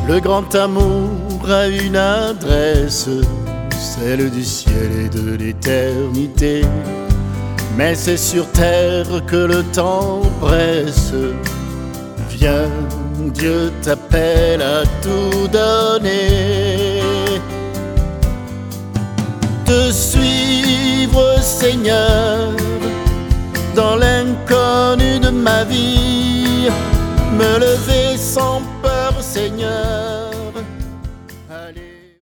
Le grand amour a une adresse, celle du ciel et de l'éternité. Mais c'est sur terre que le temps presse. Viens, Dieu t'appelle à tout donner. Te suivre, Seigneur, dans l'inconnu de ma vie, me lever sans peur, Seigneur,